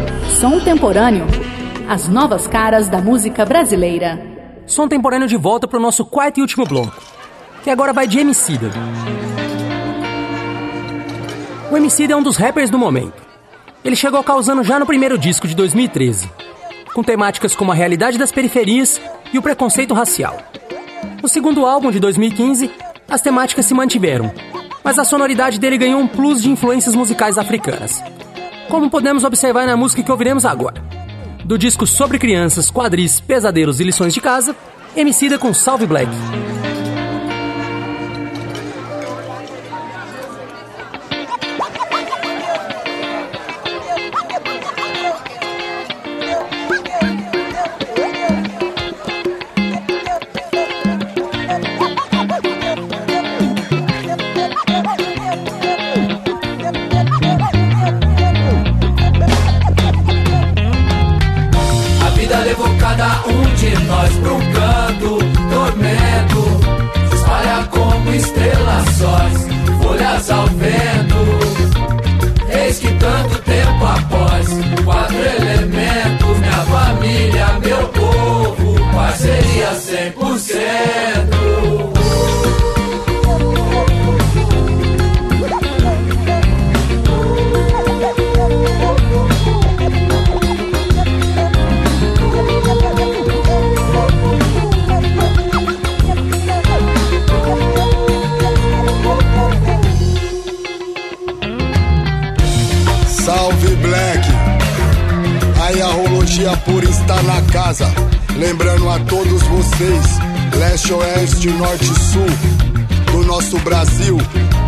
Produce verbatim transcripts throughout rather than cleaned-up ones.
Som Temporâneo. As novas caras da música brasileira. Som Temporâneo de volta pro nosso quarto e último bloco, que agora vai de Emicida. O Emicida é um dos rappers do momento. Ele chegou causando já no primeiro disco de dois mil e treze, com temáticas como a realidade das periferias e o preconceito racial. No segundo álbum de dois mil e quinze, as temáticas se mantiveram, mas a sonoridade dele ganhou um plus de influências musicais africanas, como podemos observar na música que ouviremos agora. Do disco Sobre Crianças, Quadris, Pesadelos e Lições de Casa, Emicida com Salve Black. Salve Black, aí a rologia pura está na casa. Lembrando a todos vocês, leste, oeste, norte e sul do nosso Brasil.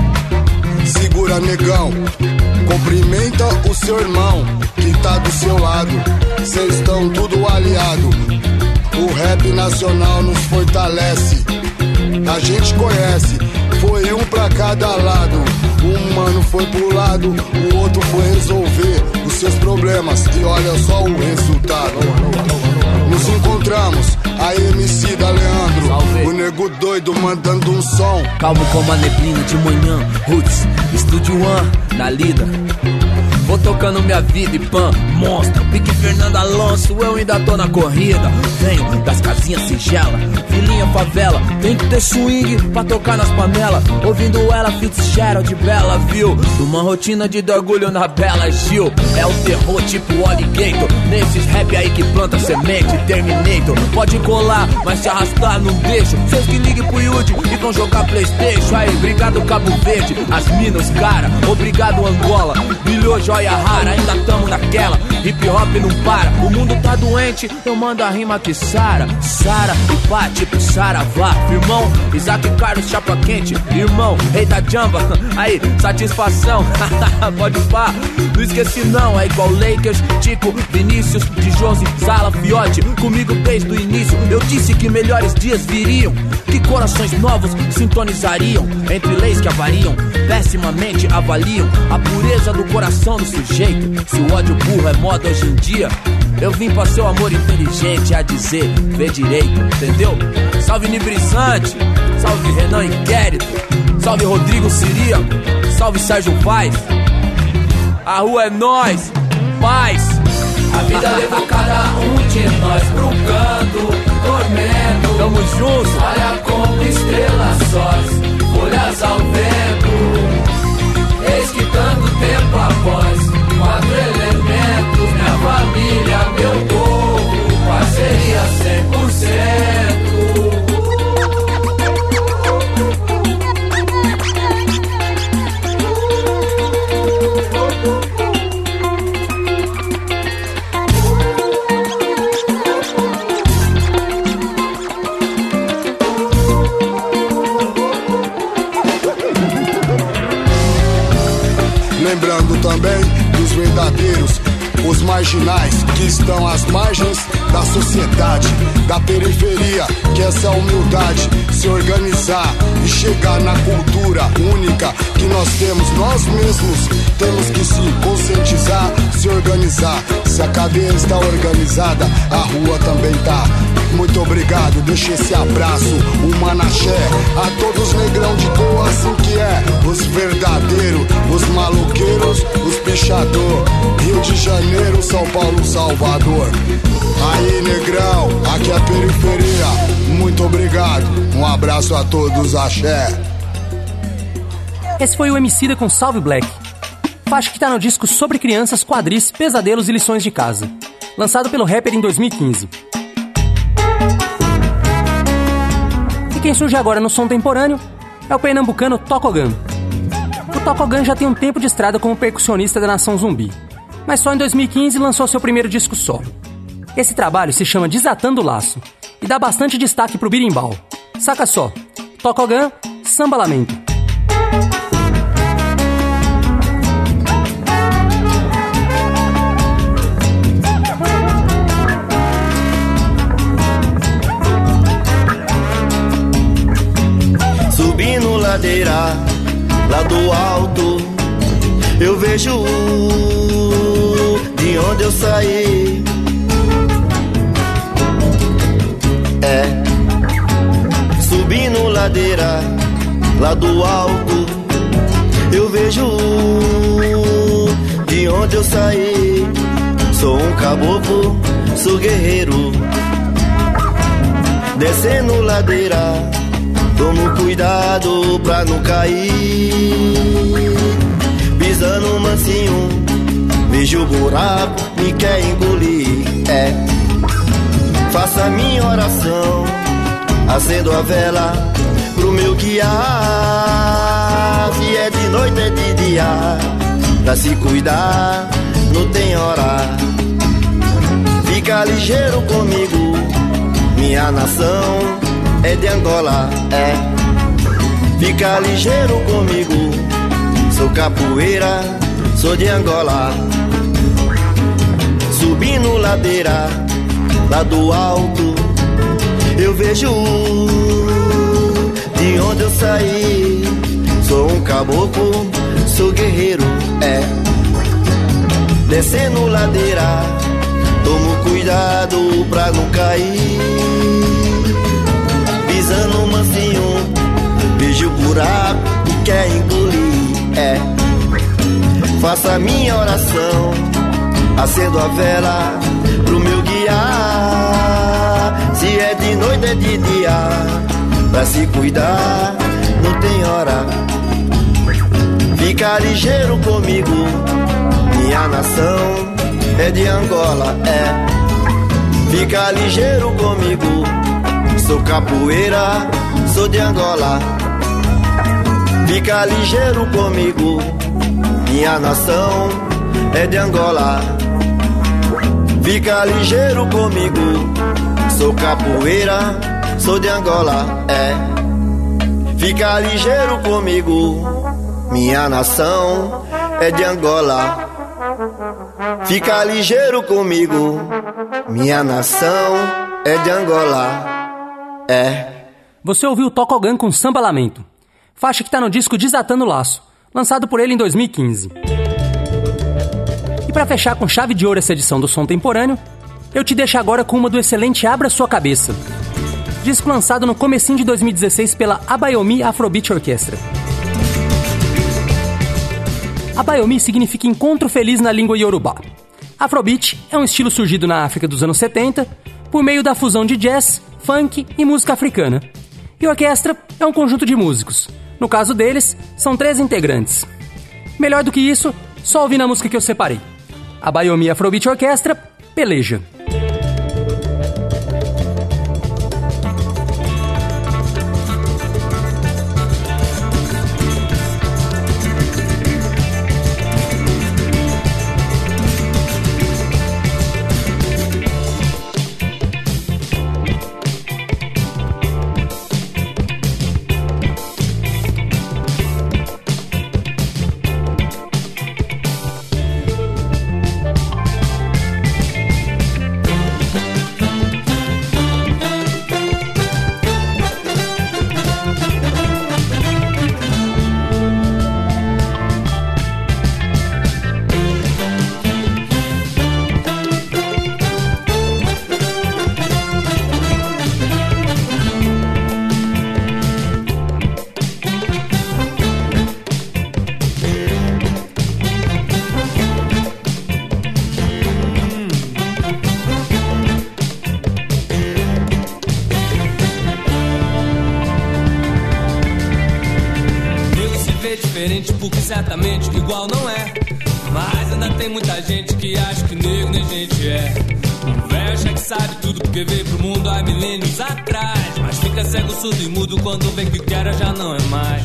Segura negão, cumprimenta o seu irmão que tá do seu lado. Cês estão tudo aliado. O rap nacional nos fortalece. A gente conhece, foi um pra cada lado. Um mano foi pro lado, o outro foi resolver os seus problemas. E olha só o resultado. Nos encontramos, a Emicida Leandro, salve. O nego doido mandando um som. Calmo como a neblina de manhã, Roots, Estúdio One, na lida. Vou tocando minha vida e pan, monstro, pique Fernando Alonso, eu ainda tô na corrida. Venho das casinhas singela, filhinha favela, tem que ter swing pra tocar nas panelas. Ouvindo ela, Fitzgerald, Bella, viu? Numa rotina de orgulho na Bela Gil. É o terror tipo Alligator, nesses rap aí que planta semente, Terminator. Pode colar, mas se arrastar não deixo. Vocês que liguem pro YouTube e vão jogar Playstation. Aí, obrigado Cabo Verde, as minas, cara, obrigado Angola, brilhou joia rara, ainda tamo naquela. Hip hop não para, o mundo tá doente, eu mando a rima que sara. Sara e pá, tipo saravá. Irmão, Isaac Carlos, chapa quente. Irmão, rei da jamba, aí, satisfação. Pode pá, não esqueci não. É igual Lakers, Tico, Vinícius, de Josi, Sala, Fiote. Comigo desde o início, eu disse que melhores dias viriam, que corações novos sintonizariam. Entre leis que avariam, pessimamente avaliam a pureza do coração do sujeito. Se o ódio burro é moda hoje em dia, eu vim pra ser o amor inteligente a dizer, vê direito, entendeu? Salve Nibrizante, salve Renan Inquérito, salve Rodrigo Siria, salve Sérgio Paz. A rua é nós, paz. A vida levou cada um de nós pro canto, tormento. Tamo juntos. Olha como estrelas sós, folhas ao vento. Eis que tanto tempo após, quatro elementos, minha família, meu povo, parceria cem por cento. Lembrando também dos verdadeiros, os marginais que estão às margens da sociedade, da periferia, que essa é a humildade, se organizar e chegar na cultura única que nós temos. Nós mesmos temos que se conscientizar, se organizar, beleza, a cadeia está organizada, a rua também tá. Muito obrigado, deixa esse abraço, um manaxé a todos negrão de boa, assim que é. Os verdadeiros, os maloqueiros, os pichador. Rio de Janeiro, São Paulo, Salvador. Aí negrão, aqui é a periferia. Muito obrigado, um abraço a todos, axé. Esse foi o Emicida com Salve Black, faixa que tá no disco Sobre Crianças, Quadris, Pesadelos e Lições de Casa, lançado pelo rapper em dois mil e quinze. E quem surge agora no som temporâneo é o pernambucano Tocogan. O Tocogan já tem um tempo de estrada como percussionista da Nação Zumbi, mas só em dois mil e quinze lançou seu primeiro disco solo. Esse trabalho se chama Desatando o Laço e dá bastante destaque pro birimbau. Saca só, Tocogan, Samba Lamento. Subindo ladeira, lá do alto, eu vejo de onde eu saí. É, subindo ladeira, lá do alto, eu vejo de onde eu saí. Sou um caboclo, sou guerreiro. Descendo ladeira, tomo cuidado pra não cair. Pisando mansinho, vejo o buraco, me quer engolir. É, faço a minha oração, acendo a vela pro meu guiar. Se é de noite é de dia, pra se cuidar não tem hora. Fica ligeiro comigo, minha nação é de Angola, é. Fica ligeiro comigo, sou capoeira, sou de Angola. Subindo ladeira, lá do alto, eu vejo de onde eu saí. Sou um caboclo, sou guerreiro, é. Descendo ladeira, tomo cuidado pra não cair. Pisando mansinho, vejo o buraco e quer engolir, é. Faço a minha oração, acendo a vela pro meu guiar. Se é de noite é de dia, pra se cuidar não tem hora. Fica ligeiro comigo, minha nação é de Angola, é. Fica ligeiro comigo, sou capoeira, sou de Angola. Fica ligeiro comigo, minha nação é de Angola. Fica ligeiro comigo, sou capoeira, sou de Angola, é. Fica ligeiro comigo, minha nação é de Angola. Fica ligeiro comigo, minha nação é de Angola, é. Você ouviu Tocogan com Samba Lamento, faixa que tá no disco Desatando o Laço, lançado por ele em dois mil e quinze. E pra fechar com chave de ouro essa edição do Som Temporâneo, eu te deixo agora com uma do excelente Abra Sua Cabeça, disco lançado no comecinho de dois mil e dezesseis pela Abayomi Afrobeat Orquestra. Abayomi significa encontro feliz na língua Yorubá. Afrobeat é um estilo surgido na África dos anos setenta por meio da fusão de jazz, funk e música africana. E orquestra é um conjunto de músicos. No caso deles, são três integrantes. Melhor do que isso, só ouvir na música que eu separei. Abayomi Afrobeat Orquestra, Peleja. certamente igual não é. Mas ainda tem muita gente que acha que negro nem gente é. Um velho acha que sabe tudo porque veio pro mundo há milênios atrás, mas fica cego, surdo e mudo quando vê que o que era já não é mais.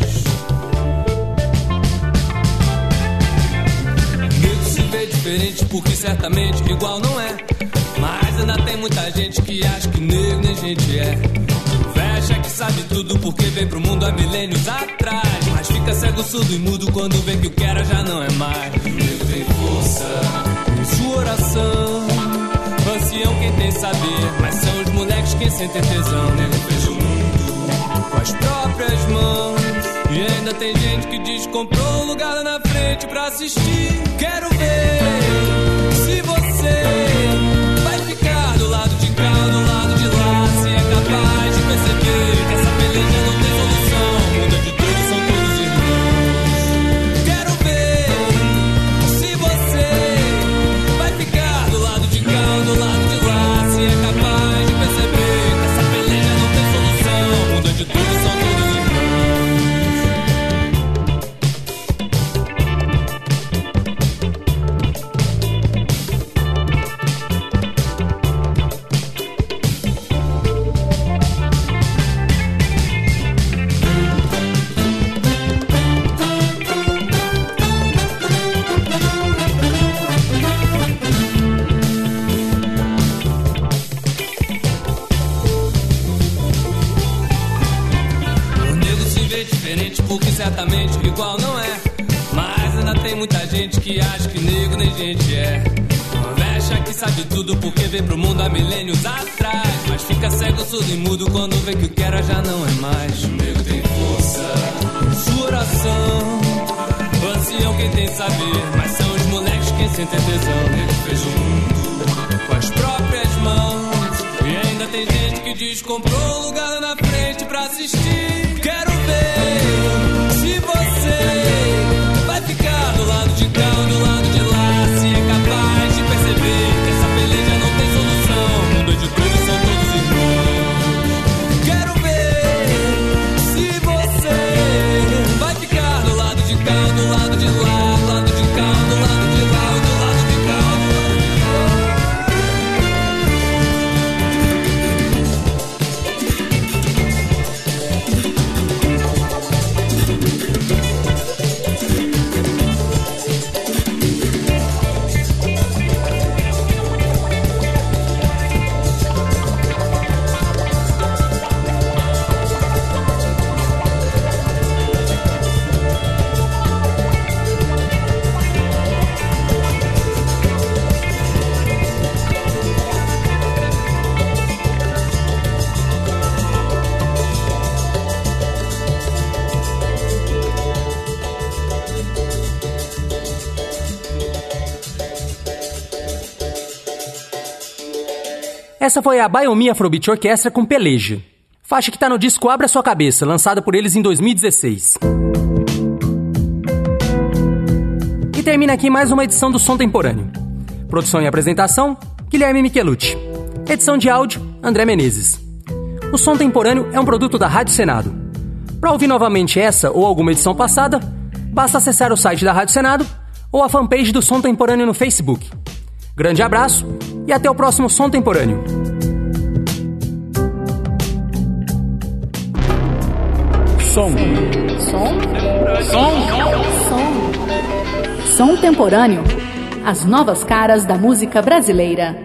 Negro se vê diferente porque certamente igual não é. Mas ainda tem muita gente que acha que negro nem gente é. Um velho acha que sabe tudo porque veio pro mundo há milênios atrás, mas fica cego, surdo e mudo quando vê que o que era já não é mais. O negro tem força em sua oração, ancião quem tem saber, mas são os moleques quem sentem tesão. O negro fez o mundo com as próprias mãos, e ainda tem gente que diz que comprou um lugar lá na frente pra assistir. Quero ver se você vai ficar do lado de cá ou do lado de lá, se é capaz de perceber que essa peleja não tem solução. O mundo é de todos, são todos irmãos. Quero ver se você vai ficar do lado de cá ou do lado de lá, se é capaz de perceber que essa peleja não tem solução. O mundo é de todos, são todos irmãos. Porque certamente igual não é. Mas ainda tem muita gente que acha que negro nem gente é. Acha que sabe tudo porque veio pro mundo há milênios atrás, mas fica cego, surdo e mudo quando vê que o que era já não é mais. O negro tem força em sua oração, o ancião quem tem saber, mas são os moleques quem sentem tesão. O negro fez o mundo com as próprias mãos, e ainda tem gente que diz que comprou um lugar lá na frente pra assistir. Quero ver se você vai ficar do lado de cá ou do lado de lá, se é capaz de perceber que essa peleja não tem solução. O mundo é de todos, são todos irmãos. Quero ver se você vai ficar do lado de cá ou do lado de lá, do lado de cá ou do lado de lá, ou do lado de cá ou do lado de lá. Essa foi a Biomi Afrobeat Orquestra com Peleja, faixa que tá no disco Abra Sua Cabeça, lançada por eles em dois mil e dezesseis. E termina aqui mais uma edição do Som Temporâneo. Produção e apresentação, Guilherme Michelucci. Edição de áudio, André Menezes. O Som Temporâneo é um produto da Rádio Senado. Para ouvir novamente essa ou alguma edição passada, basta acessar o site da Rádio Senado ou a fanpage do Som Temporâneo no Facebook. Grande abraço e até o próximo Som Temporâneo. Som. Som. Som. Som. Som Temporâneo. As novas caras da música brasileira.